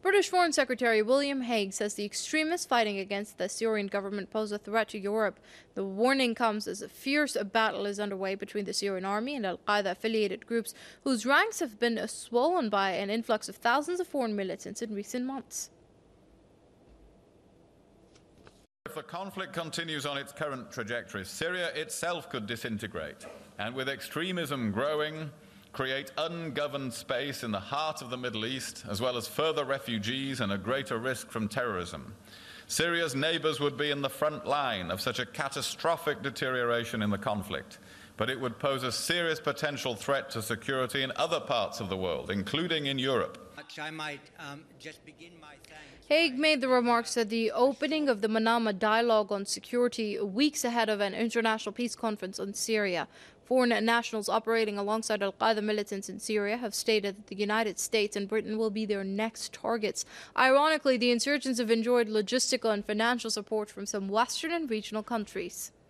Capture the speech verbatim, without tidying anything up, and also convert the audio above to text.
British Foreign Secretary William Hague says the extremists fighting against the Syrian government pose a threat to Europe. The warning comes as a fierce battle is underway between the Syrian army and al-Qaeda-affiliated groups, whose ranks have been swollen by an influx of thousands of foreign militants in recent months. If the conflict continues on its current trajectory, Syria itself could disintegrate, and with extremism growing, create ungoverned space in the heart of the Middle East, as well as further refugees and a greater risk from terrorism. Syria's neighbors would be in the front line of such a catastrophic deterioration in the conflict, but it would pose a serious potential threat to security in other parts of the world, including in Europe. I might um, just begin my thanks. Hague made the remarks at the opening of the Manama Dialogue on Security weeks ahead of an international peace conference on Syria. Foreign nationals operating alongside al-Qaeda militants in Syria have stated that the United States and Britain will be their next targets. Ironically, the insurgents have enjoyed logistical and financial support from some Western and regional countries.